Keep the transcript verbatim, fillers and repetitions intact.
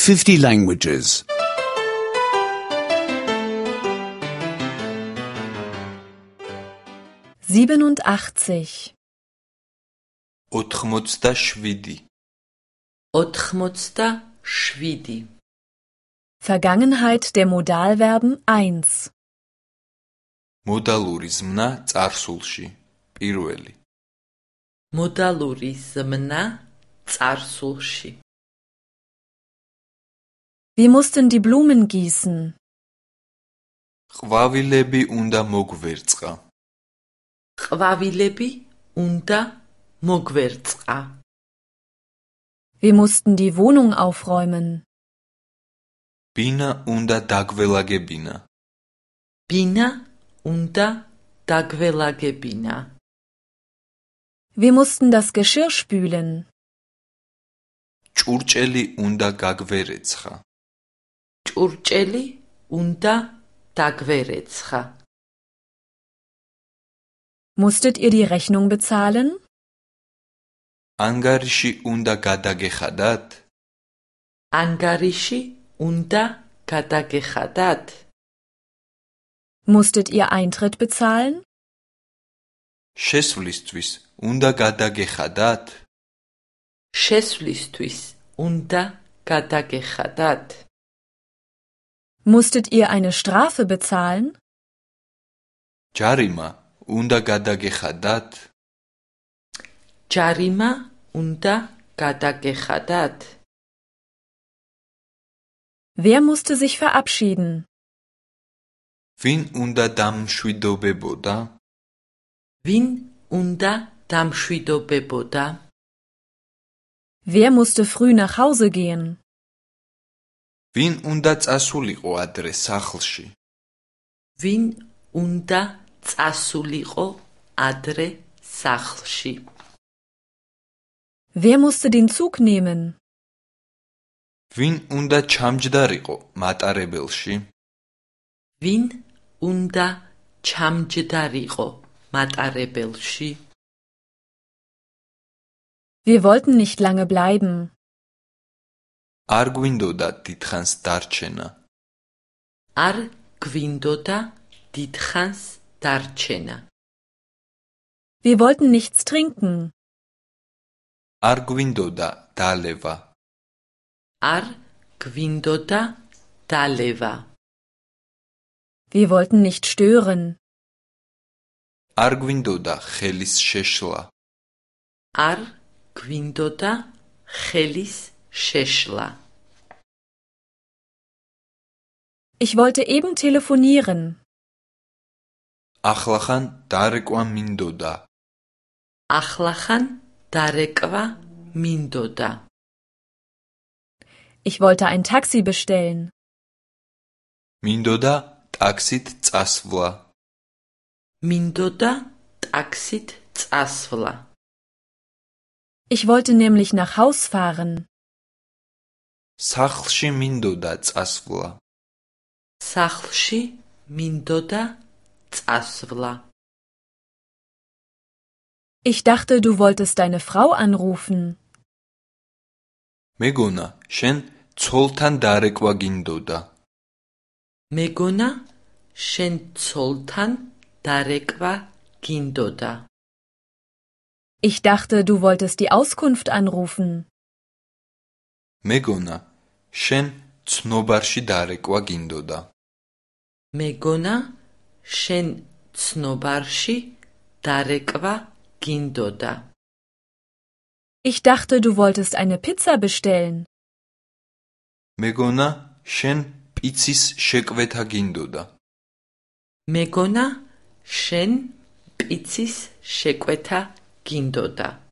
fifty languages. siebenundachtzig. ოთხმოცდაშვიდი. ოთხმოცდაშვიდი. Vergangenheit der Modalverben eins. მოდალური ზმნა წარსულში. პირველი. მოდალური ზმნა წარსულში. Wir mussten die Blumen gießen. ყვავილები უნდა მოგვერწყა. ყვავილები უნდა მოგვერწყა. Wir mussten die Wohnung aufräumen. ბინა უნდა დაგველაგებინა. ბინა უნდა დაგველაგებინა. Wir mussten das Geschirr spülen. ჭურჭელი უნდა გაგვერეცხა. ჭურჭელი უნდა დაგვერეცხა. Musstet ihr die Rechnung bezahlen? ანგარიში უნდა გადაგეხადათ. ანგარიში უნდა გადაგეხადათ. Musstet ihr Eintritt bezahlen? შესვლისთვის უნდა გადაგეხადათ. შესვლისთვის უნდა გადაგეხადათ. Musstet ihr eine Strafe bezahlen? ჯარიმა უნდა გადაგეხადათ. ჯარიმა უნდა გადაგეხადათ. Wer musste sich verabschieden? ვინ უნდა დამშვიდობებოდა? ვინ უნდა დამშვიდობებოდა? Wer musste früh nach Hause gehen? ვინ უნდა წასულიყო ადრე სახლში? ვინ უნდა წასულიყო ადრე სახლში? Wer musste den Zug nehmen? ვინ უნდა ჩამჯდარიყო მატარებელში? ვინ უნდა ჩამჯდარიყო მატარებელში? Wir wollten nicht lange bleiben. არ გვინდოდა დიდხანს დარჩენა. არ გვინდოდა დიდხანს დარჩენა. Wir wollten nichts trinken. არ გვინდოდა დალევა. არ გვინდოდა დალევა. Wir wollten nicht stören. არ გვინდოდა ხელის შეშლა. არ გვინდოდა ხელის შეშლა. Ich wollte eben telefonieren. ახლახან დარეკვა მინდოდა. ახლახან დარეკვა მინდოდა. Ich wollte ein Taxi bestellen. მინდოდა ტაქსით წასვლა. მინდოდა ტაქსით წასვლა. Ich wollte nämlich nach Haus fahren. სახლში მინდოდა წასვლა. სახლში მინდოდა წასვლა. Ich dachte, du wolltest deine Frau anrufen. მეგონა, შენ ცოლთან დარეკვა გინდოდა. მეგონა, შენ ცოლთან დარეკვა გინდოდა. Ich dachte, du wolltest die Auskunft anrufen. მეგონა, შენ ცნობარში დარეკვა გინდოდა. მეგონა, შენ ცნობარში დარეკვა გინდოდა. Ich dachte, du wolltest eine Pizza bestellen. მეგონა, შენ პიცის შეკვეთა გინდოდა. მეგონა, შენ პიცის შეკვეთა გინდოდა.